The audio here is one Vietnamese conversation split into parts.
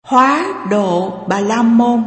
Hóa độ Bà La Môn.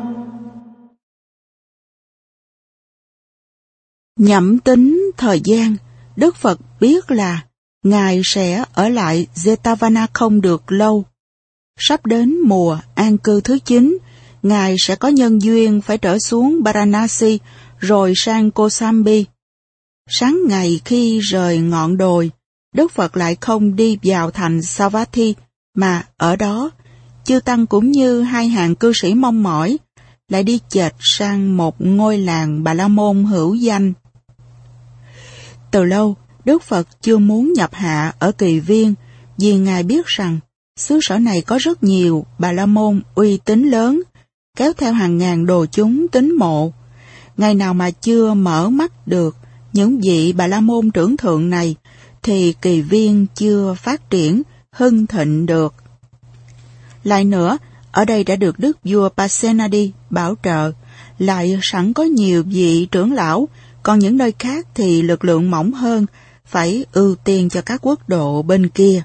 Nhẩm tính thời gian, Đức Phật biết là Ngài sẽ ở lại Jetavana không được lâu. Sắp đến mùa an cư thứ 9, Ngài sẽ có nhân duyên phải trở xuống Varanasi rồi sang Kosambi. Sáng ngày khi rời ngọn đồi, Đức Phật lại không đi vào thành Savatthi, mà ở đó, chư Tăng cũng như hai hàng cư sĩ mong mỏi, lại đi chệch sang một ngôi làng Bà La Môn hữu danh. Từ lâu, Đức Phật chưa muốn nhập hạ ở Kỳ Viên, vì Ngài biết rằng xứ sở này có rất nhiều Bà La Môn uy tín lớn, kéo theo hàng ngàn đồ chúng tín mộ. Ngày nào mà chưa mở mắt được những vị Bà La Môn trưởng thượng này, thì Kỳ Viên chưa phát triển, hưng thịnh được. Lại nữa, ở đây đã được Đức vua Pasenadi bảo trợ, lại sẵn có nhiều vị trưởng lão, còn những nơi khác thì lực lượng mỏng hơn, phải ưu tiên cho các quốc độ bên kia.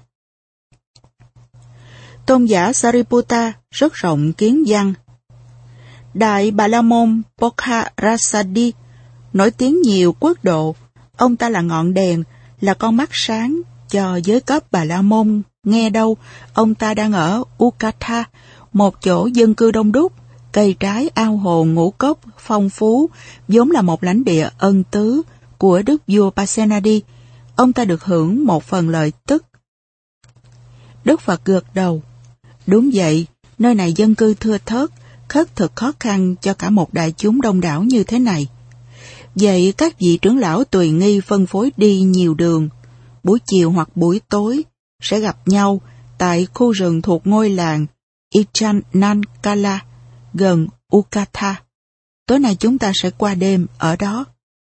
Tôn giả Sariputta rất rộng kiến văn. Đại Bà La Môn Pokharasadi nổi tiếng nhiều quốc độ. Ông ta là ngọn đèn, là con mắt sáng cho giới cấp Bà La Môn. Nghe đâu, ông ta đang ở Ukatha, một chỗ dân cư đông đúc, cây trái ao hồ ngũ cốc phong phú, vốn là một lãnh địa ân tứ của Đức vua Pasenadi. Ông ta được hưởng một phần lợi tức. Đức Phật gật đầu. Đúng vậy, nơi này dân cư thưa thớt, khất thực khó khăn cho cả một đại chúng đông đảo như thế này. Vậy các vị trưởng lão tùy nghi phân phối đi nhiều đường, buổi chiều hoặc buổi tối sẽ gặp nhau tại khu rừng thuộc ngôi làng Ichanankala gần Ukatha. Tối nay chúng ta sẽ qua đêm ở đó.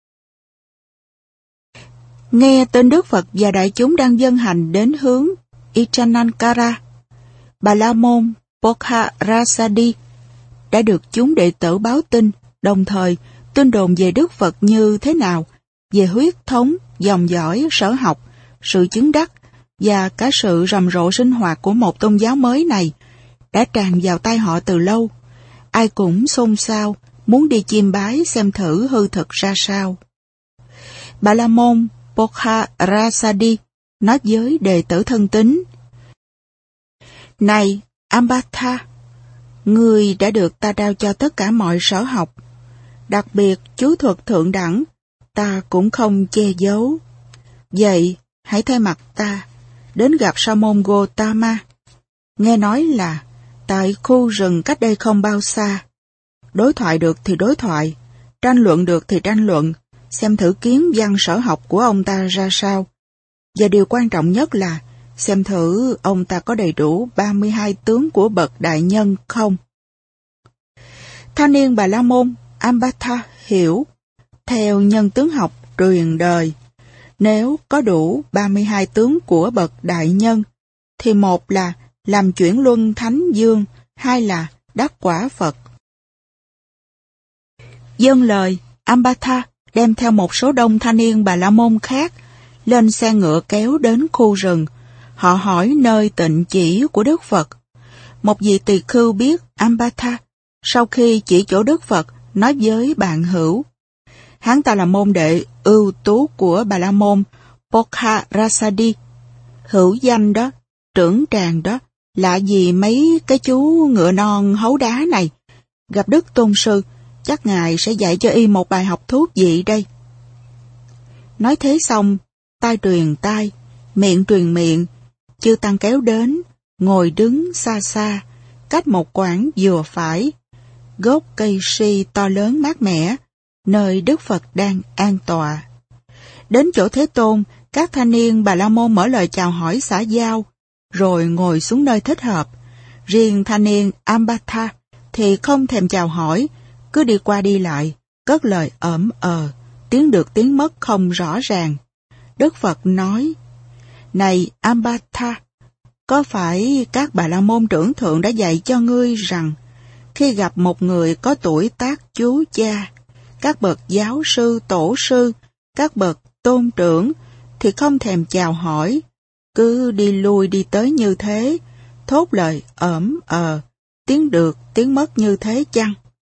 Nghe tên Đức Phật và đại chúng đang dâng hành đến hướng Ichanankara, Bà La Môn Pokharasadi đã được chúng đệ tử báo tin, đồng thời tin đồn về Đức Phật như thế nào, về huyết thống, dòng dõi, sở học, sự chứng đắc và cả sự rầm rộ sinh hoạt của một tôn giáo mới này đã tràn vào tai họ từ lâu. Ai cũng xôn xao, muốn đi chiêm bái xem thử hư thực ra sao. Bà La Môn Pokharasadi nói với đệ tử thân tín: Này Ambatha, ngươi đã được ta trao cho tất cả mọi sở học, đặc biệt chú thuật thượng đẳng, ta cũng không che giấu. Vậy, hãy thay mặt ta, đến gặp Sa môn Gotama. Nghe nói là, tại khu rừng cách đây không bao xa, đối thoại được thì đối thoại, tranh luận được thì tranh luận, xem thử kiến văn sở học của ông ta ra sao. Và điều quan trọng nhất là, xem thử ông ta có đầy đủ 32 tướng của bậc đại nhân không. Thanh niên Bà La Môn Ambatha hiểu, theo nhân tướng học truyền đời, nếu có đủ 32 tướng của bậc đại nhân, thì một là làm chuyển luân thánh dương, hai là đắc quả Phật. Dâng lời, Ambatha đem theo một số đông thanh niên Bà La Môn khác lên xe ngựa kéo đến khu rừng. Họ hỏi nơi tịnh chỉ của Đức Phật. Một vị tỳ khưu biết Ambatha, sau khi chỉ chỗ Đức Phật, nói với bạn hữu: hắn ta là môn đệ ưu tú của Bà La Môn Pokharasadi, hữu danh đó, trưởng tràng đó, lạ gì mấy cái chú ngựa non hấu đá này. Gặp Đức Tôn Sư, chắc Ngài sẽ dạy cho y một bài học thú vị đây. Nói thế xong, tai truyền tai, miệng truyền miệng, chư tăng kéo đến, ngồi đứng xa xa, cách một quãng vừa phải, gốc cây si to lớn mát mẻ, nơi Đức Phật đang an tọa. Đến chỗ Thế Tôn, các thanh niên Bà La Môn mở lời chào hỏi xã giao, rồi ngồi xuống nơi thích hợp. Riêng thanh niên Ambatha thì không thèm chào hỏi, cứ đi qua đi lại, cất lời tiếng được tiếng mất không rõ ràng. Đức Phật nói: Này Ambatha, có phải các Bà La Môn trưởng thượng đã dạy cho ngươi rằng, khi gặp một người có tuổi tác chú cha, các bậc giáo sư, tổ sư, các bậc tôn trưởng, thì không thèm chào hỏi, cứ đi lui đi tới như thế, thốt lời tiếng được tiếng mất như thế chăng?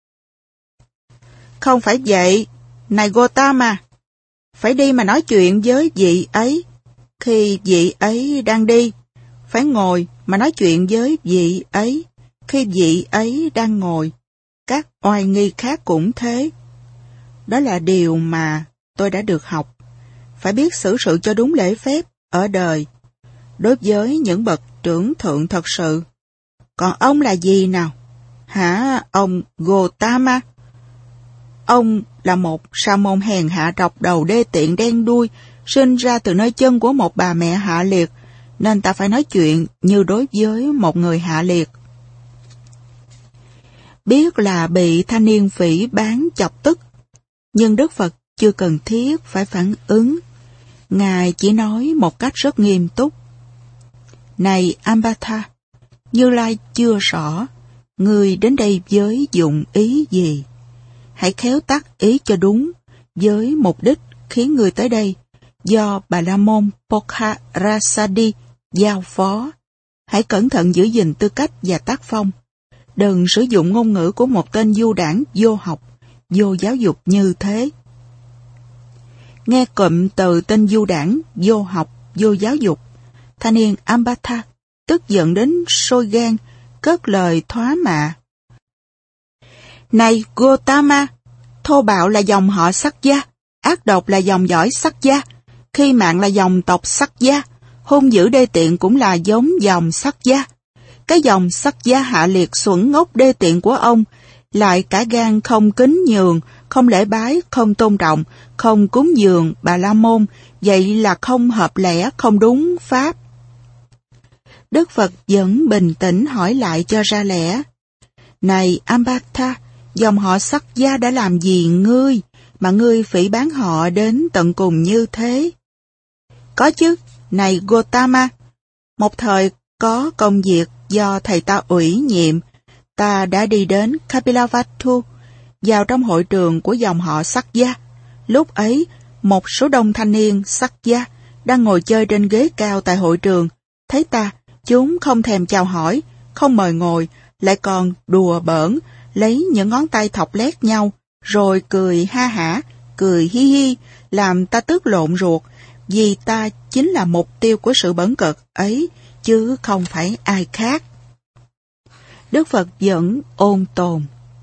Không phải vậy, này Gotama, phải đi mà nói chuyện với vị ấy. Khi vị ấy đang đi, phải ngồi mà nói chuyện với vị ấy. Khi vị ấy đang ngồi, các oai nghi khác cũng thế. Đó là điều mà tôi đã được học. Phải biết xử sự cho đúng lễ phép ở đời, đối với những bậc trưởng thượng thật sự. Còn ông là gì nào? Hả, ông Gotama? Ông là một sa môn hèn hạ trọc đầu đê tiện đen đuôi, sinh ra từ nơi chân của một bà mẹ hạ liệt, nên ta phải nói chuyện như đối với một người hạ liệt. Biết là bị thanh niên phỉ báng chọc tức, nhưng Đức Phật chưa cần thiết phải phản ứng. Ngài chỉ nói một cách rất nghiêm túc. Này Ambata, Như Lai chưa rõ, ngươi đến đây với dụng ý gì? Hãy khéo tác ý cho đúng, với mục đích khiến ngươi tới đây, do Bà La Môn Pokharasadi giao phó. Hãy cẩn thận giữ gìn tư cách và tác phong. Đừng sử dụng ngôn ngữ của một tên du đảng vô học, vô giáo dục như thế. Nghe cụm từ tên du đảng, vô học, vô giáo dục, thanh niên Ambata tức giận đến sôi gan, cất lời thoá mạ. Này Gotama, thô bạo là dòng họ Sắc Gia, ác độc là dòng dõi Sắc Gia, khi mạng là dòng tộc Sắc Gia, hung dữ đê tiện cũng là giống dòng Sắc Gia. Cái dòng Sắc Gia hạ liệt xuẩn ngốc đê tiện của ông, lại cả gan không kính nhường, không lễ bái, không tôn trọng, không cúng dường Bà La Môn, vậy là không hợp lẽ, không đúng pháp. Đức Phật vẫn bình tĩnh hỏi lại cho ra lẽ. Này Ambata, dòng họ Sắc Gia đã làm gì ngươi, mà ngươi phỉ báng họ đến tận cùng như thế? Có chứ, này Gotama, một thời có công việc do thầy ta ủy nhiệm, ta đã đi đến Kapilavatthu, vào trong hội trường của dòng họ Sắc Gia. Lúc ấy, một số đông thanh niên Sắc Gia đang ngồi chơi trên ghế cao tại hội trường. Thấy ta, chúng không thèm chào hỏi, không mời ngồi, lại còn đùa bỡn, lấy những ngón tay thọc lét nhau, rồi cười ha hả, cười hi hi, làm ta tức lộn ruột, vì ta chính là mục tiêu của sự bẩn cợt ấy, chứ không phải ai khác. Đức Phật vẫn ôn tồn.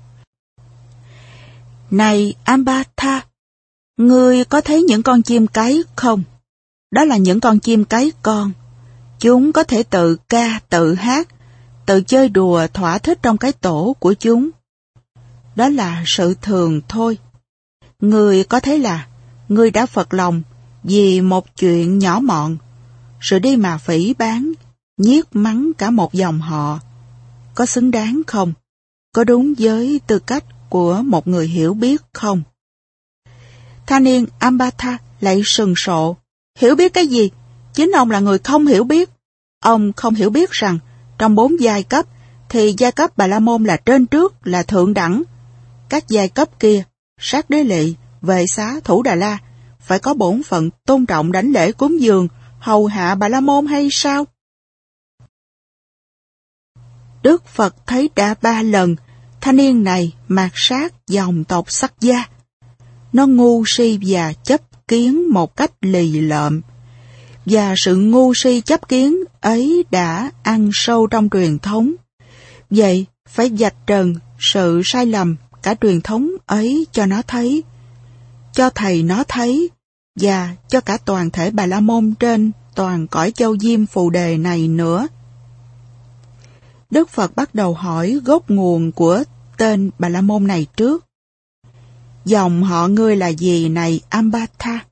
Này Ambata, ngươi có thấy những con chim cáy không? Đó là những con chim cáy con. Chúng có thể tự ca, tự hát, tự chơi đùa thỏa thích trong cái tổ của chúng. Đó là sự thường thôi. Ngươi có thấy là ngươi đã phật lòng vì một chuyện nhỏ mọn, rồi đi mà phỉ báng, nhiếc mắng cả một dòng họ. Có xứng đáng không? Có đúng với tư cách của một người hiểu biết không? Thanh niên Ambata lại sừng sộ. Hiểu biết cái gì? Chính ông là người không hiểu biết. Ông không hiểu biết rằng trong 4 giai cấp thì giai cấp Bà La Môn là trên trước, là thượng đẳng. Các giai cấp kia, Sát Đế Lị, Vệ Xá, Thủ Đà La, phải có bổn phận tôn trọng đảnh lễ cúng dường, hầu hạ Bà La Môn hay sao? Đức Phật thấy đã 3 lần, thanh niên này mạt sát dòng tộc Sắc Gia. Nó ngu si và chấp kiến một cách lì lợm. Và sự ngu si chấp kiến ấy đã ăn sâu trong truyền thống. Vậy phải vạch trần sự sai lầm cả truyền thống ấy cho nó thấy, cho thầy nó thấy, và cho cả toàn thể Bà La Môn trên toàn cõi châu Diêm Phù Đề này nữa. Đức Phật bắt đầu hỏi gốc nguồn của tên Bà La Môn này trước. Dòng họ ngươi là gì này Ambata?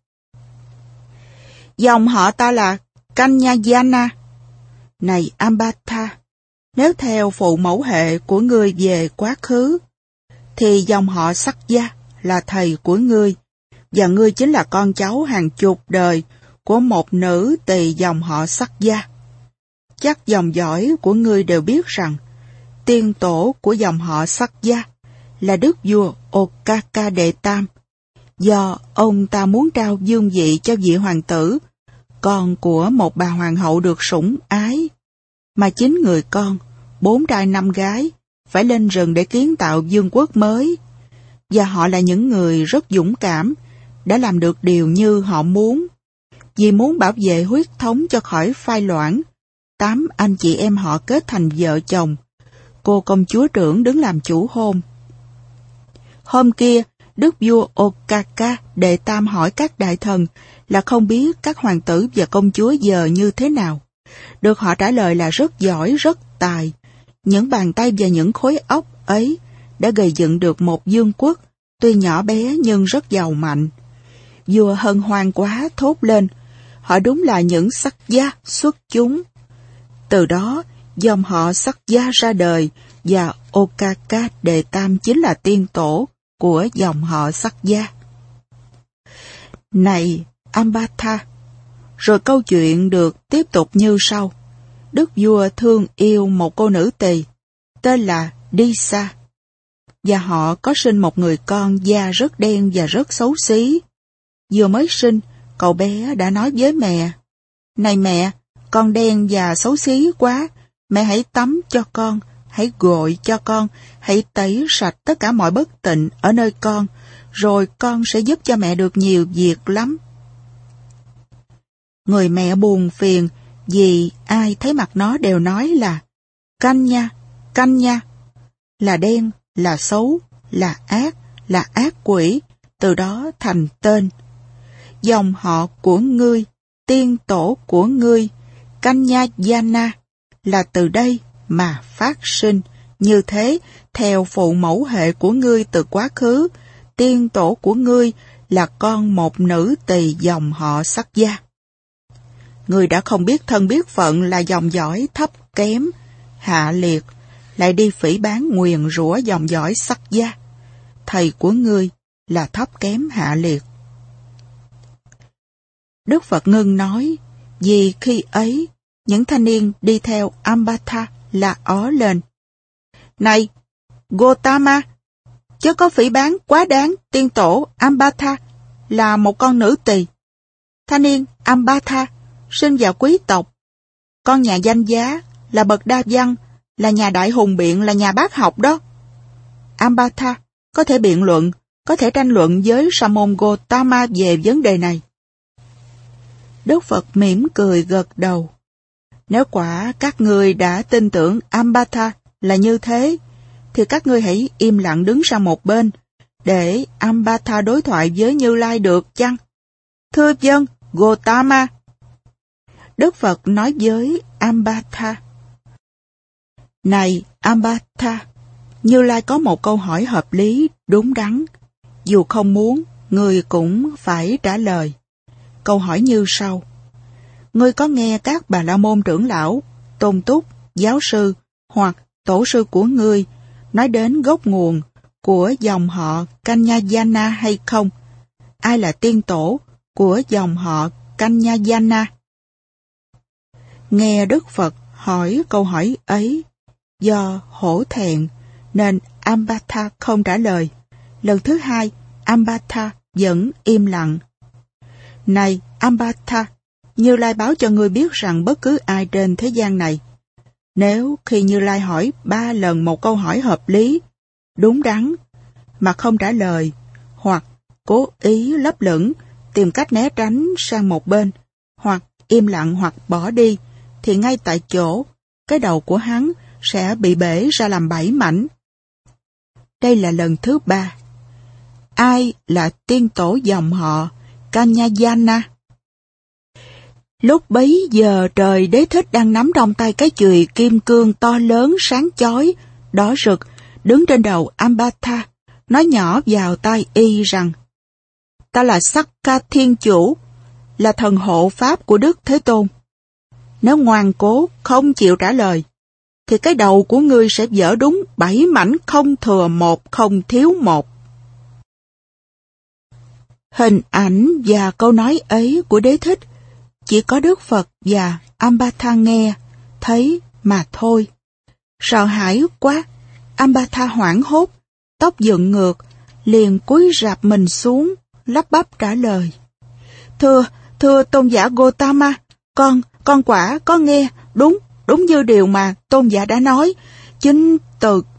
Dòng họ ta là Kanyayana. Này Ambata, nếu theo phụ mẫu hệ của ngươi về quá khứ, thì dòng họ Sắc Gia là thầy của ngươi, và ngươi chính là con cháu hàng chục đời của một nữ tỳ dòng họ Sắc Gia. Chắc dòng dõi của ngươi đều biết rằng tiên tổ của dòng họ Sắc Gia là đức vua Okaka Đệ Tam. Do ông ta muốn trao vương vị cho vị hoàng tử, con của một bà hoàng hậu được sủng ái, mà chính người con, 4 trai 5 gái, phải lên rừng để kiến tạo vương quốc mới. Và họ là những người rất dũng cảm, đã làm được điều như họ muốn. Vì muốn bảo vệ huyết thống cho khỏi phai loãng, 8 anh chị em họ kết thành vợ chồng. Cô công chúa trưởng đứng làm chủ hôn. Hôm kia, đức vua Okaka đệ tam hỏi các đại thần là không biết các hoàng tử và công chúa giờ như thế nào. Được họ trả lời là rất giỏi, rất tài. Những bàn tay và những khối óc ấy đã gây dựng được một vương quốc, tuy nhỏ bé nhưng rất giàu mạnh. Vua hân hoan quá thốt lên, họ đúng là những sắc gia xuất chúng. Từ đó, dòng họ sắc gia ra đời và Okaka đệ tam chính là tiên tổ của dòng họ sắc gia. Này Ambatha, rồi câu chuyện được tiếp tục như sau. Đức vua thương yêu một cô nữ tỳ tên là Disa, và họ có sinh một người con da rất đen và rất xấu xí. Vừa mới sinh, cậu bé đã nói với mẹ, này mẹ, con đen và xấu xí quá, mẹ hãy tắm cho con, hãy gội cho con, hãy tẩy sạch tất cả mọi bất tịnh ở nơi con, rồi con sẽ giúp cho mẹ được nhiều việc lắm. Người mẹ buồn phiền vì ai thấy mặt nó đều nói là canh nha, là đen, là xấu, là ác quỷ, từ đó thành tên. Dòng họ của ngươi, tiên tổ của ngươi, Kanyayana, là từ đây mà phát sinh. Như thế, theo phụ mẫu hệ của ngươi từ quá khứ, tiên tổ của ngươi là con một nữ tỳ dòng họ sắc gia. Ngươi đã không biết thân biết phận là dòng dõi thấp kém, hạ liệt, lại đi phỉ báng nguyền rủa dòng dõi sắc gia. Thầy của ngươi là thấp kém hạ liệt. Đức Phật ngưng nói, vì khi ấy, những thanh niên đi theo Ambatha là ó lên. Này, Gotama, chớ có phỉ báng quá đáng tiên tổ Ambatha là một con nữ tỳ. Thanh niên Ambatha sinh vào quý tộc, con nhà danh giá, là bậc đa văn, là nhà đại hùng biện, là nhà bác học đó. Ambatha có thể biện luận, có thể tranh luận với Sa môn Gotama về vấn đề này. Đức Phật mỉm cười gật đầu. Nếu quả các ngươi đã tin tưởng Ambatha là như thế, thì các ngươi hãy im lặng đứng sang một bên, để Ambatha đối thoại với Như Lai được chăng? Thưa vâng, Gotama. Đức Phật nói với Ambatha. Này Ambatha, Như Lai có một câu hỏi hợp lý, đúng đắn. Dù không muốn, ngươi cũng phải trả lời. Câu hỏi như sau. Ngươi có nghe các Bà La Môn trưởng lão, tôn túc, giáo sư hoặc tổ sư của ngươi nói đến gốc nguồn của dòng họ Kanyayana hay không? Ai là tiên tổ của dòng họ Kanyayana? Nghe Đức Phật hỏi câu hỏi ấy, do hổ thẹn nên Ambatha không trả lời. Lần thứ hai, Ambatha vẫn im lặng. Này Ambatha, Như Lai báo cho ngươi biết rằng bất cứ ai trên thế gian này, nếu khi Như Lai hỏi 3 lần một câu hỏi hợp lý, đúng đắn, mà không trả lời, hoặc cố ý lấp lửng, tìm cách né tránh sang một bên, hoặc im lặng hoặc bỏ đi, thì ngay tại chỗ, cái đầu của hắn sẽ bị bể ra làm 7 mảnh. Đây là lần thứ 3. Ai là tiên tổ dòng họ Kanyayana? Lúc bấy giờ Trời Đế Thích đang nắm trong tay cái chùy kim cương to lớn sáng chói, đỏ rực, đứng trên đầu Ambatha, nói nhỏ vào tai y rằng: Ta là Sakka Thiên Chủ, là thần hộ pháp của Đức Thế Tôn. Nếu ngoan cố không chịu trả lời, thì cái đầu của ngươi sẽ vỡ đúng 7 mảnh, không thừa một, không thiếu một. Hình ảnh và câu nói ấy của Đế Thích chỉ có Đức Phật và Ambatha nghe, thấy mà thôi. Sợ hãi quá, Ambatha hoảng hốt, tóc dựng ngược, liền cúi rạp mình xuống, lắp bắp trả lời. Thưa tôn giả Gotama, con quả có nghe đúng như điều mà tôn giả đã nói. Chính từ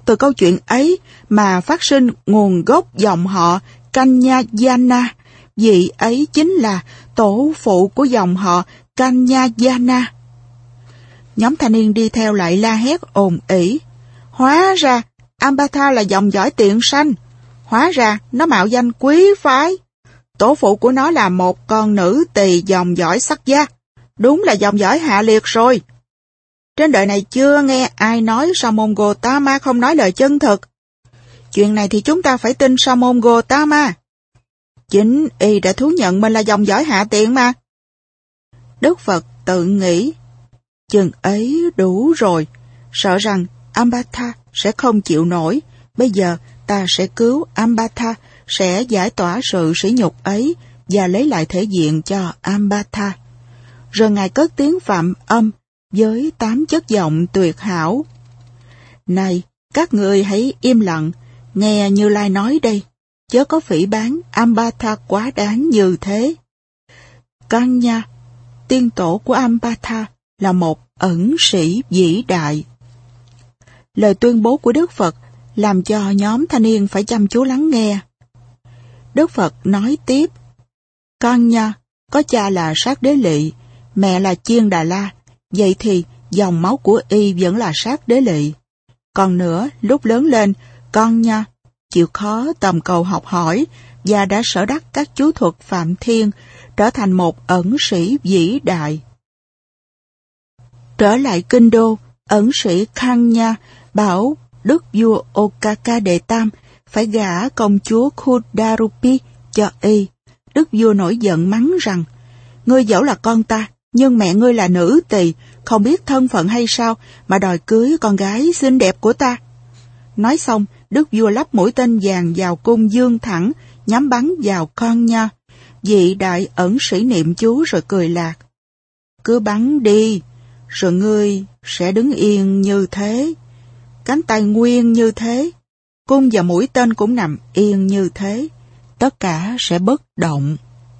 từ câu chuyện ấy mà phát sinh nguồn gốc dòng họ Kanyayana. Vị ấy chính là tổ phụ của dòng họ Kanyayana. Nhóm thanh niên đi theo lại la hét ồn ỉ. Hóa ra Ambata là dòng dõi tiện sanh. Hóa ra nó mạo danh quý phái. Tổ phụ của nó là một con nữ tỳ dòng dõi sắc gia. Đúng là dòng dõi hạ liệt rồi. Trên đời này chưa nghe ai nói Sa môn Gotama không nói lời chân thực. Chuyện này thì chúng ta phải tin Sa môn Gotama. Chính y đã thú nhận mình là dòng dõi hạ tiện mà. Đức Phật tự nghĩ, chừng ấy đủ rồi, sợ rằng Ambata sẽ không chịu nổi. Bây giờ ta sẽ cứu Ambata, sẽ giải tỏa sự sỉ nhục ấy và lấy lại thể diện cho Ambata. Rồi Ngài cất tiếng phạm âm với 8 chất giọng tuyệt hảo. Này, các người hãy im lặng, nghe Như Lai nói đây, chớ có phỉ báng Ambata quá đáng như thế. Kanya, tiên tổ của Ambata, là một ẩn sĩ vĩ đại. Lời tuyên bố của Đức Phật làm cho nhóm thanh niên phải chăm chú lắng nghe. Đức Phật nói tiếp, Kanya có cha là Sát Đế Lị, mẹ là Chiên Đà La, vậy thì dòng máu của y vẫn là Sát Đế Lị. Còn nữa, lúc lớn lên, Kanya chịu khó tầm cầu học hỏi và đã sở đắc các chú thuật Phạm Thiên, trở thành một ẩn sĩ vĩ đại. Trở lại kinh đô, ẩn sĩ Kanya bảo đức vua Okaka Đệ Tam phải gả công chúa Kudarupi cho y. Đức vua nổi giận mắng rằng, ngươi dẫu là con ta, nhưng mẹ ngươi là nữ tỳ, không biết thân phận hay sao mà đòi cưới con gái xinh đẹp của ta. Nói xong, đức vua lắp mũi tên vàng vào cung dương thẳng, nhắm bắn vào Kanya. Vị đại ẩn sĩ niệm chú rồi cười lạc. Cứ bắn đi, rồi ngươi sẽ đứng yên như thế. Cánh tay nguyên như thế, cung và mũi tên cũng nằm yên như thế. Tất cả sẽ bất động.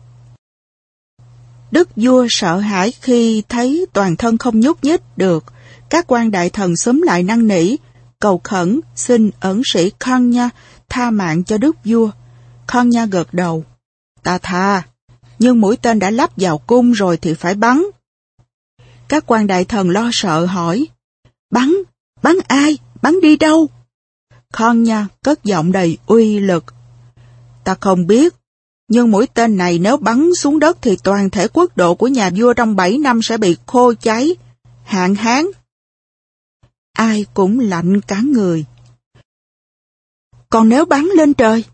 Đức vua sợ hãi khi thấy toàn thân không nhúc nhích được. Các quan đại thần xúm lại năn nỉ, cầu khẩn xin ẩn sĩ Kanya tha mạng cho đức vua. Kanya gật đầu. Ta tha, nhưng mũi tên đã lắp vào cung rồi thì phải bắn. Các quan đại thần lo sợ hỏi, bắn ai, bắn đi đâu? Kanya cất giọng đầy uy lực. Ta không biết, nhưng mũi tên này nếu bắn xuống đất thì toàn thể quốc độ của nhà vua trong 7 năm sẽ bị khô cháy, hạn hán. Ai cũng lạnh cả người. Còn nếu bắn lên trời,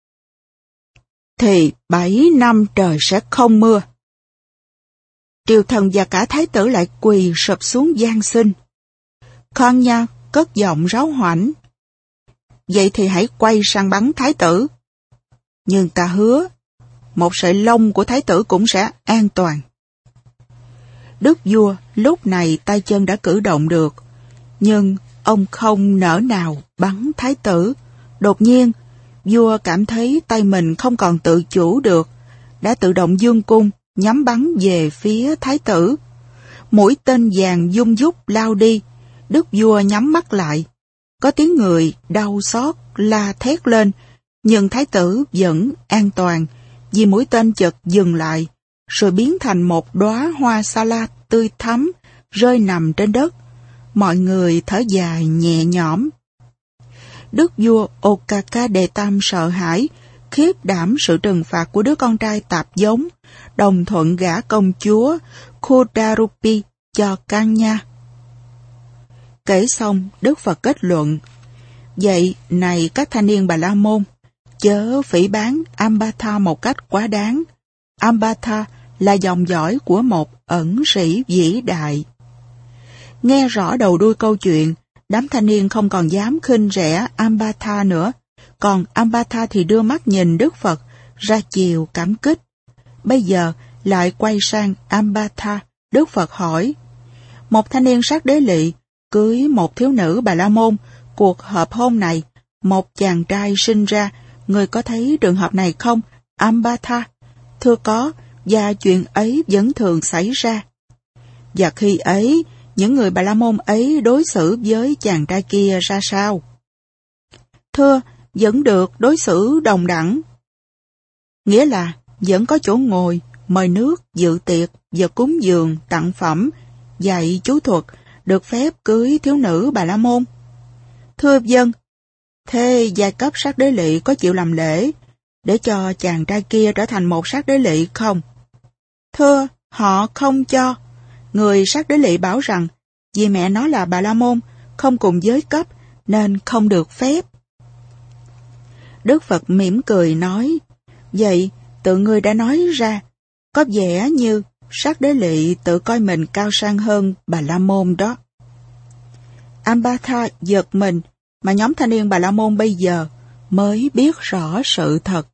thì 7 năm trời sẽ không mưa. Triều thần và cả thái tử lại quỳ sụp xuống van xin. Kanya cất giọng ráu hoảnh. Vậy thì hãy quay sang bắn thái tử. Nhưng ta hứa, một sợi lông của thái tử cũng sẽ an toàn. Đức vua lúc này tay chân đã cử động được, nhưng ông không nỡ nào bắn thái tử. Đột nhiên, vua cảm thấy tay mình không còn tự chủ được, đã tự động dương cung, nhắm bắn về phía thái tử. Mũi tên vàng vung vút lao đi, đức vua nhắm mắt lại. Có tiếng người đau xót la thét lên, nhưng thái tử vẫn an toàn, vì mũi tên chợt dừng lại, rồi biến thành một đóa hoa sa la tươi thắm, rơi nằm trên đất. Mọi người thở dài nhẹ nhõm. Đức vua Okaka Đệ Tam sợ hãi, khiếp đảm sự trừng phạt của đứa con trai tạp giống, đồng thuận gả công chúa Kudarupi cho Kanya. Kể xong, Đức Phật kết luận, vậy này các thanh niên Bà La Môn, chớ phỉ báng Ambata một cách quá đáng. Ambata là dòng dõi của một ẩn sĩ vĩ đại. Nghe rõ đầu đuôi câu chuyện, đám thanh niên không còn dám khinh rẻ Ambata nữa, còn Ambata thì đưa mắt nhìn Đức Phật, ra chiều cảm kích. Bây giờ lại quay sang Ambata, Đức Phật hỏi, một thanh niên Sát Đế Lị cưới một thiếu nữ Bà La Môn, cuộc hợp hôn này, một chàng trai sinh ra, người có thấy trường hợp này không, Ambata? Thưa có, và chuyện ấy vẫn thường xảy ra. Và khi ấy, những người Bà La Môn ấy đối xử với chàng trai kia ra sao? Thưa, vẫn được đối xử đồng đẳng. Nghĩa là vẫn có chỗ ngồi, mời nước, dự tiệc, vật cúng dường, tặng phẩm, dạy chú thuật, được phép cưới thiếu nữ Bà La Môn. Thưa vâng. Thế giai cấp sát đế lỵ có chịu làm lễ để cho chàng trai kia trở thành một sát đế lỵ không? Thưa, họ không cho. Người sát đế lỵ bảo rằng vì mẹ nó là Bà La Môn, không cùng giới cấp nên không được phép. Đức Phật mỉm cười nói, vậy tự ngươi đã nói ra, có vẻ như sát đế lỵ tự coi mình cao sang hơn Bà La Môn đó. Ambata giật mình, mà nhóm thanh niên Bà La Môn bây giờ mới biết rõ sự thật.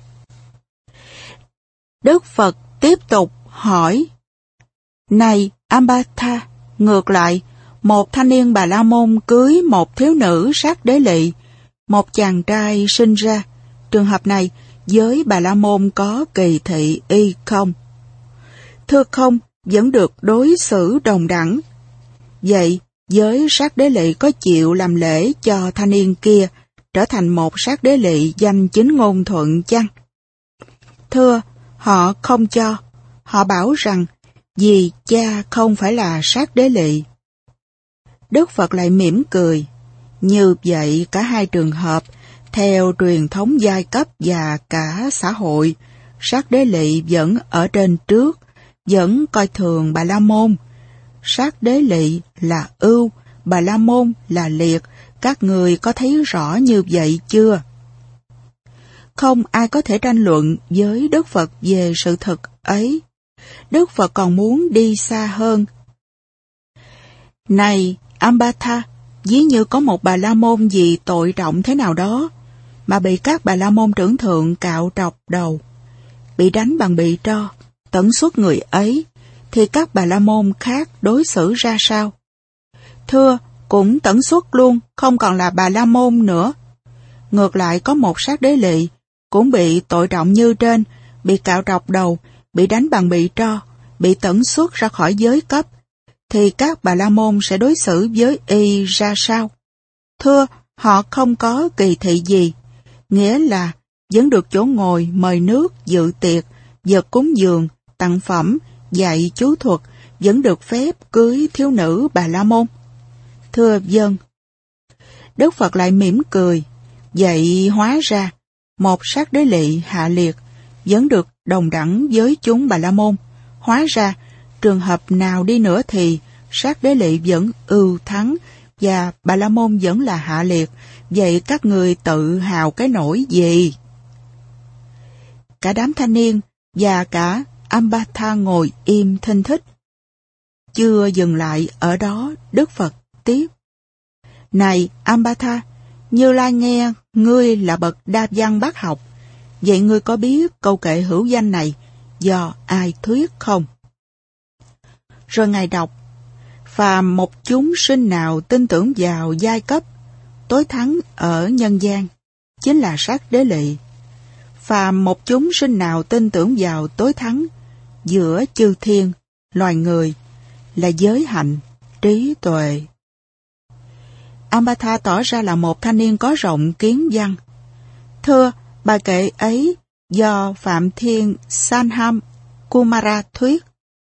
Đức Phật tiếp tục hỏi, này Ambata, ngược lại, một thanh niên Bà La Môn cưới một thiếu nữ sát đế lỵ, một chàng trai sinh ra, trường hợp này với Bà La Môn có kỳ thị y không? Thưa không, vẫn được đối xử đồng đẳng. Vậy, giới sát đế lỵ có chịu làm lễ cho thanh niên kia trở thành một sát đế lỵ danh chính ngôn thuận chăng? Thưa, họ không cho. Họ bảo rằng vì cha không phải là sát đế lỵ. Đức Phật lại mỉm cười. Như vậy cả hai trường hợp, theo truyền thống giai cấp và cả xã hội, sát đế lỵ vẫn ở trên trước, vẫn coi thường Bà La Môn. Sát đế lỵ là ưu, Bà La Môn là liệt, các người có thấy rõ như vậy chưa? Không ai có thể tranh luận với Đức Phật về sự thật ấy. Đức Phật còn muốn đi xa hơn. Này Ambata, ví như có một Bà La Môn vì tội trọng thế nào đó, mà bị các Bà La Môn trưởng thượng cạo trọc đầu, bị đánh bằng bị tro, tẩn xuất người ấy, thì các Bà La Môn khác đối xử ra sao? Thưa, cũng tẩn xuất luôn, không còn là Bà La Môn nữa. Ngược lại có một sát đế lỵ, cũng bị tội trọng như trên, bị cạo trọc đầu, bị đánh bằng bị tro, bị tẩn xuất ra khỏi giới cấp, thì các Bà La Môn sẽ đối xử với y ra sao? Thưa, họ không có kỳ thị gì, nghĩa là vẫn được chỗ ngồi, mời nước, dự tiệc, vật cúng dường, tặng phẩm, dạy chú thuật, vẫn được phép cưới thiếu nữ Bà La Môn. Thưa vâng. Đức Phật lại mỉm cười, vậy hóa ra một sát đế lỵ hạ liệt vẫn được đồng đẳng với chúng Bà La Môn. Hóa ra trường hợp nào đi nữa thì sát đế lỵ vẫn ưu thắng và Bà La Môn vẫn là hạ liệt. Vậy các người tự hào cái nỗi gì? Cả đám thanh niên và cả Ambata ngồi im thinh thích. Chưa dừng lại ở đó, Đức Phật tiếp. Này Ambata, Như Lai nghe ngươi là bậc đa văn bác học, vậy ngươi có biết câu kệ hữu danh này do ai thuyết không? Rồi Ngài đọc, phàm một chúng sinh nào tin tưởng vào giai cấp tối thắng ở nhân gian, chính là sát đế lỵ. Phàm một chúng sinh nào tin tưởng vào tối thắng giữa chư thiên, loài người, là giới hạnh, trí tuệ. Ambata tỏ ra là một thanh niên có rộng kiến văn. Thưa, bài kệ ấy do Phạm Thiên Sanham Kumara thuyết.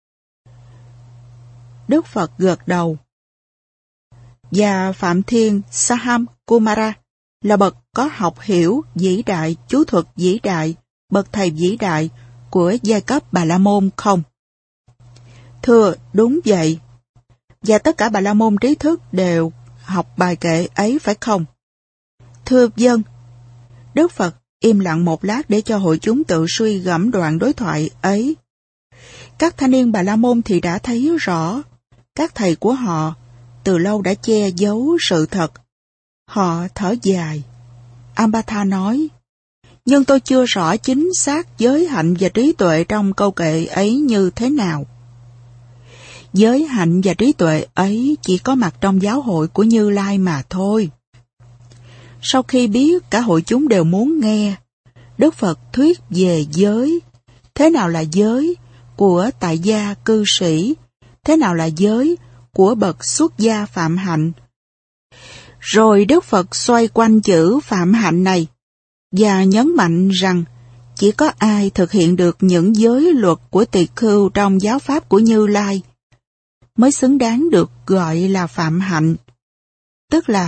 Đức Phật gật đầu. Và Phạm Thiên Sanham Kumara là bậc có học hiểu vĩ đại, chú thuật vĩ đại, bậc thầy vĩ đại của giai cấp Bà La Môn không? Thưa, đúng vậy. Và tất cả Bà La Môn trí thức đều học bài kệ ấy phải không? Thưa vâng. Đức Phật im lặng một lát để cho hội chúng tự suy gẫm đoạn đối thoại ấy. Các thanh niên Bà La Môn thì đã thấy rõ, các thầy của họ từ lâu đã che giấu sự thật. Họ thở dài. Ambata nói, nhưng tôi chưa rõ chính xác giới hạnh và trí tuệ trong câu kệ ấy như thế nào. Giới hạnh và trí tuệ ấy chỉ có mặt trong giáo hội của Như Lai mà thôi. Sau khi biết cả hội chúng đều muốn nghe, Đức Phật thuyết về giới. Thế nào là giới của tại gia cư sĩ? Thế nào là giới của bậc xuất gia phạm hạnh? Rồi Đức Phật xoay quanh chữ phạm hạnh này và nhấn mạnh rằng chỉ có ai thực hiện được những giới luật của tỳ khưu trong giáo pháp của Như Lai mới xứng đáng được gọi là phạm hạnh, tức là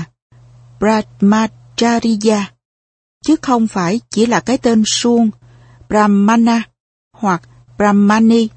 Brahmacharya, chứ không phải chỉ là cái tên suông Brahmana hoặc Brahmani.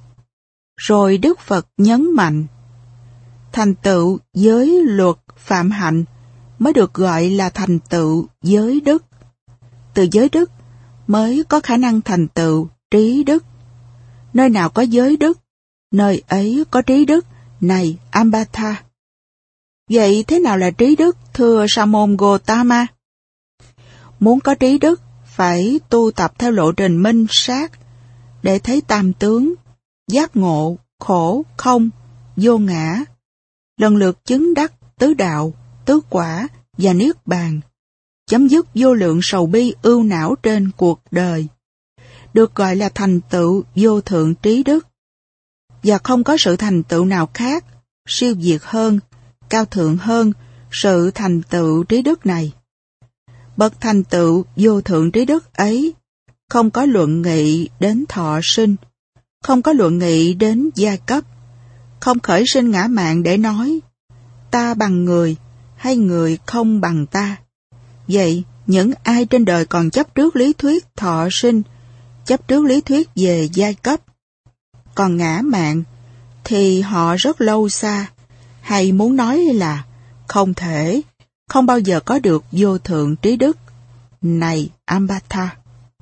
Rồi Đức Phật nhấn mạnh, thành tựu giới luật phạm hạnh mới được gọi là thành tựu giới đức. Từ giới đức mới có khả năng thành tựu trí đức. Nơi nào có giới đức, nơi ấy có trí đức, này Ambata. Vậy thế nào là trí đức, thưa Sa môn Gotama? Muốn có trí đức, phải tu tập theo lộ trình minh sát, để thấy tam tướng, giác ngộ, khổ, không, vô ngã, lần lượt chứng đắc tứ đạo, tứ quả và niết bàn, chấm dứt vô lượng sầu bi ưu não trên cuộc đời, được gọi là thành tựu vô thượng trí đức. Và không có sự thành tựu nào khác, siêu việt hơn, cao thượng hơn sự thành tựu trí đức này. Bậc thành tựu vô thượng trí đức ấy không có luận nghị đến thọ sinh, không có luận nghị đến giai cấp, không khởi sinh ngã mạn để nói ta bằng người hay người không bằng ta. Vậy những ai trên đời còn chấp trước lý thuyết thọ sinh, chấp trước lý thuyết về giai cấp, còn ngã mạn thì họ rất lâu xa, hay muốn nói là không thể, không bao giờ có được vô thượng trí đức. Này Ambata,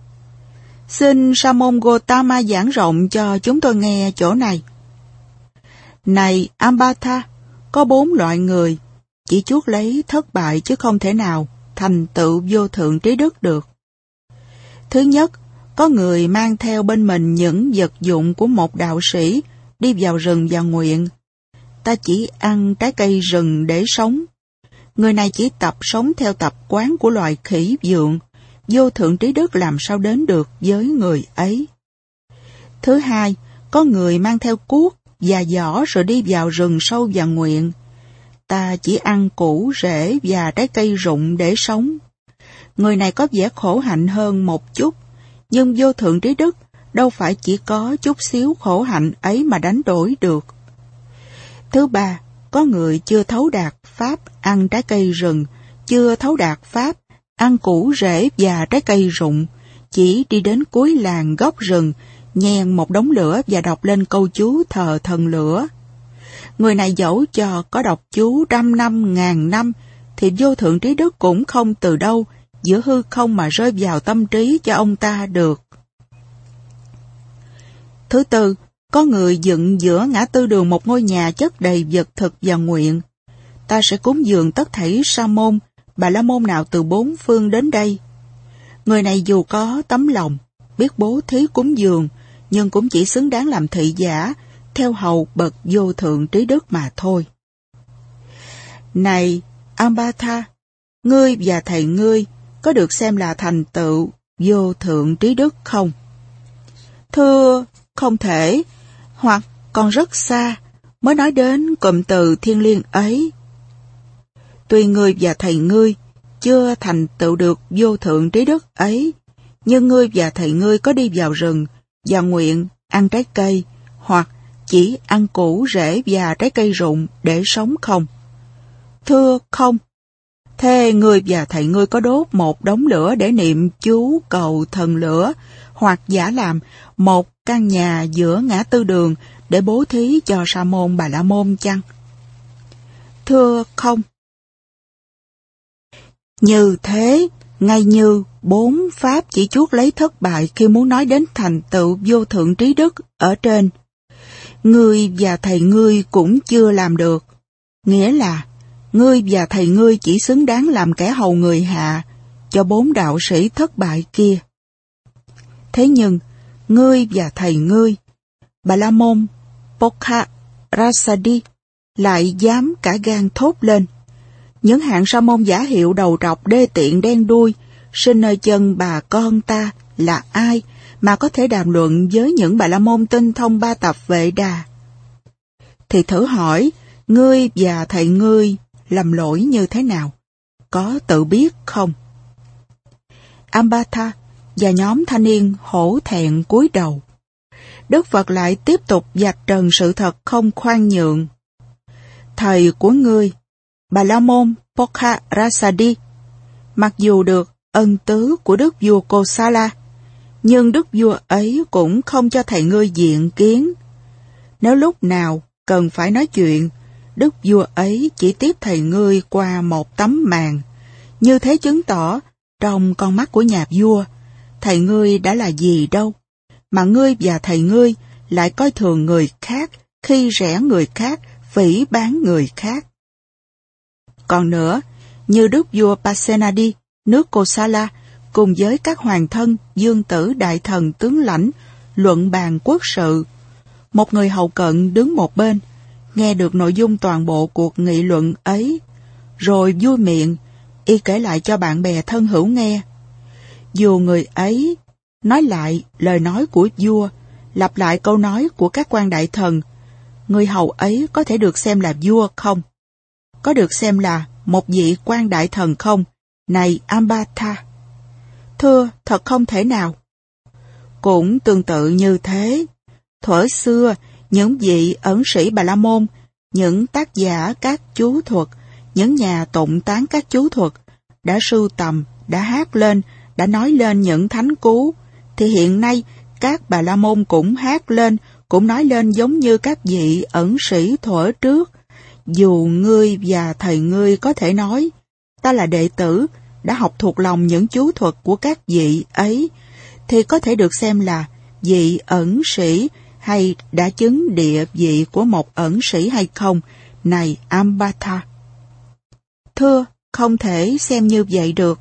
xin Sa môn Gotama giảng rộng cho chúng tôi nghe chỗ này. Này Ambata, có 4 loại người chỉ chuốc lấy thất bại chứ không thể nào thành tựu vô thượng trí đức được. Thứ nhất, có người mang theo bên mình những vật dụng của một đạo sĩ đi vào rừng và nguyện, ta chỉ ăn trái cây rừng để sống. Người này chỉ tập sống theo tập quán của loài khỉ vượn, vô thượng trí đức làm sao đến được với người ấy. Thứ hai, có người mang theo cuốc và giỏ rồi đi vào rừng sâu và nguyện, ta chỉ ăn củ rễ và trái cây rụng để sống. Người này có vẻ khổ hạnh hơn một chút, nhưng vô thượng trí đức đâu phải chỉ có chút xíu khổ hạnh ấy mà đánh đổi được. Thứ ba, có người chưa thấu đạt pháp ăn trái cây rừng, chưa thấu đạt pháp ăn củ rễ và trái cây rụng, chỉ đi đến cuối làng góc rừng, nhen một đống lửa và đọc lên câu chú thờ thần lửa. Người này dẫu cho có đọc chú 100 năm, 1000 năm, thì vô thượng trí đức cũng không từ đâu giữa hư không mà rơi vào tâm trí cho ông ta được. Thứ tư, có người dựng giữa ngã tư đường một ngôi nhà chất đầy vật thực và nguyện, ta sẽ cúng dường tất thảy sa môn, bà la môn nào từ 4 phương đến đây. Người này dù có tấm lòng, biết bố thí cúng dường, nhưng cũng chỉ xứng đáng làm thị giả, theo hầu bậc vô thượng trí đức mà thôi. Này Ambata, ngươi và thầy ngươi có được xem là thành tựu vô thượng trí đức không? Thưa, không thể, hoặc còn rất xa mới nói đến cụm từ thiêng liêng ấy. Tuy ngươi và thầy ngươi chưa thành tựu được vô thượng trí đức ấy, nhưng ngươi và thầy ngươi có đi vào rừng và nguyện ăn trái cây, hoặc chỉ ăn củ rễ và trái cây rụng để sống không? Thưa không. Thế ngươi và thầy ngươi có đốt một đống lửa để niệm chú cầu thần lửa, hoặc giả làm một căn nhà giữa ngã tư đường để bố thí cho sa môn bà la môn chăng? Thưa không. Như thế, ngay như 4 pháp chỉ chuốc lấy thất bại khi muốn nói đến thành tựu vô thượng trí đức ở trên, ngươi và thầy ngươi cũng chưa làm được, nghĩa là ngươi và thầy ngươi chỉ xứng đáng làm kẻ hầu người hạ cho 4 đạo sĩ thất bại kia. Thế nhưng, ngươi và thầy ngươi, Bà La Môn Pokharasadi, lại dám cả gan thốt lên: những hạng sa môn giả hiệu đầu trọc đê tiện đen đuôi, sinh nơi chân bà con ta là ai mà có thể đàm luận với những Bà La Môn tinh thông 3 tập Vệ Đà? Thì thử hỏi, ngươi và thầy ngươi lầm lỗi như thế nào? Có tự biết không? Ambata và nhóm thanh niên hổ thẹn cúi đầu. Đức Phật lại tiếp tục vạch trần sự thật không khoan nhượng. Thầy của ngươi, Bà La Môn Pokharasadi, mặc dù được ân tứ của đức vua Kosala, nhưng đức vua ấy cũng không cho thầy ngươi diện kiến. Nếu lúc nào cần phải nói chuyện, đức vua ấy chỉ tiếp thầy ngươi qua một tấm màn. Như thế chứng tỏ, trong con mắt của nhà vua, thầy ngươi đã là gì đâu, mà ngươi và thầy ngươi lại coi thường người khác, khi rẻ người khác, phỉ báng người khác. Còn nữa, như đức vua Pasenadi, nước Kosala, cùng với các hoàng thân, dương tử đại thần tướng lãnh, luận bàn quốc sự. Một người hầu cận đứng một bên, nghe được nội dung toàn bộ cuộc nghị luận ấy, rồi vui miệng, y kể lại cho bạn bè thân hữu nghe. Dù người ấy nói lại lời nói của vua, lặp lại câu nói của các quan đại thần, người hầu ấy có thể được xem là vua không? Có được xem là một vị quan đại thần không? Này Ambata! Thưa, thật không thể nào. Cũng tương tự như thế, thuở xưa, những vị ẩn sĩ Bà La Môn, những tác giả các chú thuật, những nhà tụng tán các chú thuật, đã sưu tầm, đã hát lên, đã nói lên những thánh cú, thì hiện nay các Bà La Môn cũng hát lên, cũng nói lên giống như các vị ẩn sĩ thuở trước. Dù ngươi và thầy ngươi có thể nói, ta là đệ tử, đã học thuộc lòng những chú thuật của các vị ấy, thì có thể được xem là vị ẩn sĩ hay đã chứng địa vị của một ẩn sĩ hay không, này Ambata? Thưa, không thể xem như vậy được.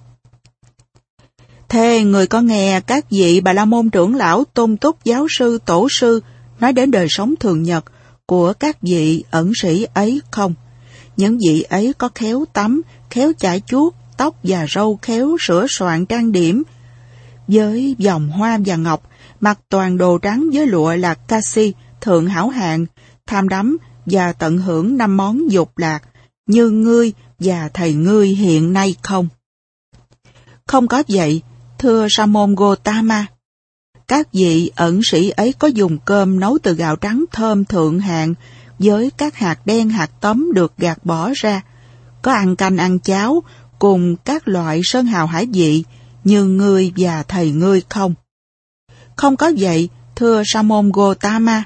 Thế người có nghe các vị Bà La Môn trưởng lão, tôn túc, giáo sư, tổ sư nói đến đời sống thường nhật của các vị ẩn sĩ ấy không? Những vị ấy có khéo tắm, khéo chải chuốt, tóc và râu khéo sửa soạn trang điểm, với vòng hoa và ngọc, mặc toàn đồ trắng với lụa là casi, thượng hảo hạng, tham đắm và tận hưởng 5 món dục lạc, như ngươi và thầy ngươi hiện nay không? Không có vậy, thưa Sa môn Gotama. Các vị ẩn sĩ ấy có dùng cơm nấu từ gạo trắng thơm thượng hạng, với các hạt đen hạt tấm được gạt bỏ ra, có ăn canh ăn cháo, cùng các loại sơn hào hải vị, như ngươi và thầy ngươi không? Không có vậy, thưa Sa môn Gotama.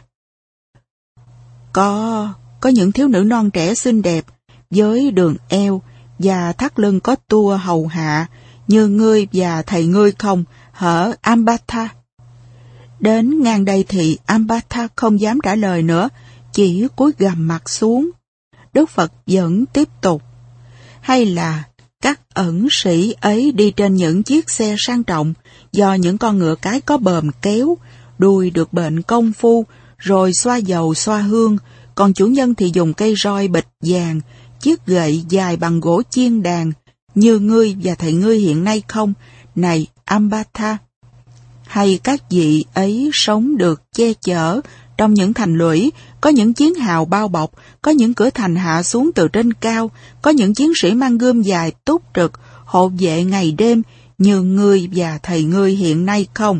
Có những thiếu nữ non trẻ xinh đẹp, với đường eo và thắt lưng có tua hầu hạ, như ngươi và thầy ngươi không, hở Ambata? Đến ngang đây thì Ambata không dám trả lời nữa, chỉ cúi gằm mặt xuống. Đức Phật vẫn tiếp tục. Hay là các ẩn sĩ ấy đi trên những chiếc xe sang trọng, do những con ngựa cái có bờm kéo, đuôi được bệnh công phu, rồi xoa dầu xoa hương, còn chủ nhân thì dùng cây roi bịch vàng, chiếc gậy dài bằng gỗ chiên đàn, như ngươi và thầy ngươi hiện nay không, này Ambata? Hay các vị ấy sống được che chở trong những thành lũy, có những chiến hào bao bọc, có những cửa thành hạ xuống từ trên cao, có những chiến sĩ mang gươm dài túc trực, hộ vệ ngày đêm, như ngươi và thầy ngươi hiện nay không?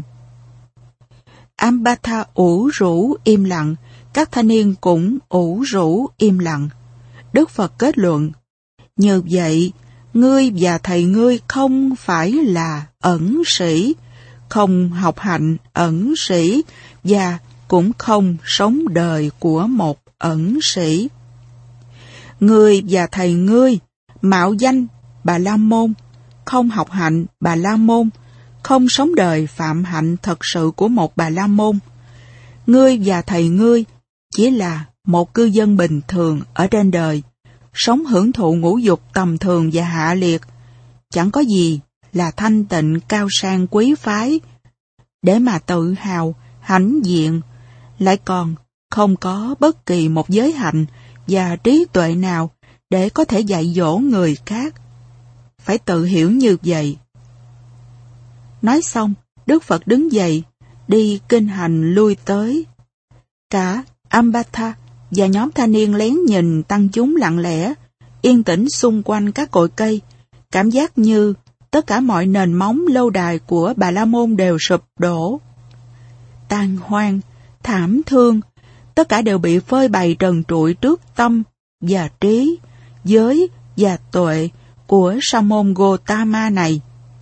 Ambata ủ rũ im lặng, các thanh niên cũng ủ rũ im lặng. Đức Phật kết luận, như vậy, ngươi và thầy ngươi không phải là ẩn sĩ, không học hành ẩn sĩ, và cũng không sống đời của một ẩn sĩ. Ngươi và thầy ngươi mạo danh Bà La Môn, không học hạnh Bà La Môn, không sống đời phạm hạnh thật sự của một Bà La Môn. Ngươi và thầy ngươi chỉ là một cư dân bình thường ở trên đời, sống hưởng thụ ngũ dục tầm thường và hạ liệt, chẳng có gì là thanh tịnh cao sang quý phái để mà tự hào, hãnh diện, lại còn không có bất kỳ một giới hạnh và trí tuệ nào để có thể dạy dỗ người khác. Phải tự hiểu như vậy. Nói xong, Đức Phật đứng dậy, đi kinh hành lui tới. Cả Ambata và nhóm thanh niên lén nhìn tăng chúng lặng lẽ, yên tĩnh xung quanh các cội cây, cảm giác như tất cả mọi nền móng lâu đài của Bà La Môn đều sụp đổ. Tàn hoang, thảm thương, tất cả đều bị phơi bày trần trụi trước tâm và trí, giới và tuệ của sa môn Gotama này.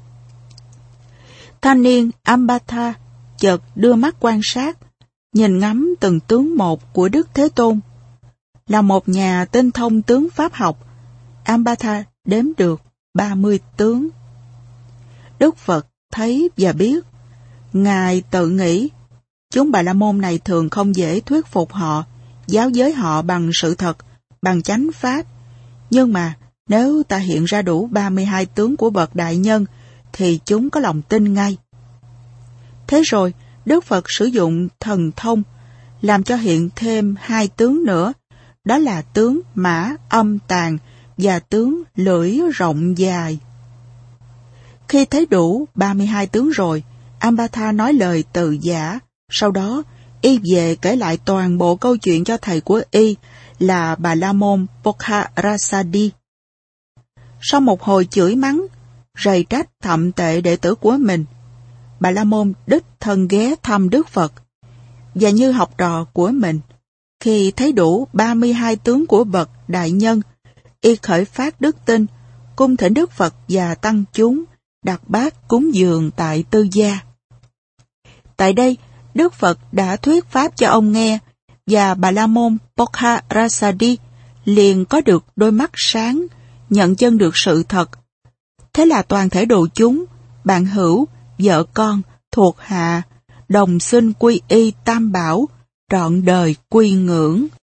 Thanh niên Ambata chợt đưa mắt quan sát, nhìn ngắm từng tướng một của Đức Thế Tôn. Là một nhà tinh thông tướng pháp học, Ambata đếm được 30 tướng. Đức Phật thấy và biết, Ngài tự nghĩ, chúng Bà La Môn này thường không dễ thuyết phục họ, giáo giới họ bằng sự thật, bằng chánh pháp. Nhưng mà nếu ta hiện ra đủ 32 tướng của bậc đại nhân, thì chúng có lòng tin ngay. Thế rồi, Đức Phật sử dụng thần thông, làm cho hiện thêm 2 tướng nữa, đó là tướng mã âm tàn và tướng lưỡi rộng dài. Khi thấy đủ 32 tướng rồi, Ambata nói lời từ giả, sau đó y về kể lại toàn bộ câu chuyện cho thầy của y là Bà La Môn Pokharasadi. Sau một hồi chửi mắng, rầy trách thậm tệ đệ tử của mình, Bà La Môn đích thân ghé thăm Đức Phật. Và như học trò của mình, khi thấy đủ 32 tướng của bậc đại nhân, y khởi phát đức tin, cung thỉnh Đức Phật và tăng chúng đặt bát cúng dường tại Tư Gia. Tại đây, Đức Phật đã thuyết pháp cho ông nghe, và Bà La Môn Pokharasadi liền có được đôi mắt sáng, nhận chân được sự thật. Thế là toàn thể đồ chúng, bạn hữu, vợ con, thuộc hạ, đồng sinh quy y Tam Bảo, trọn đời quy ngưỡng.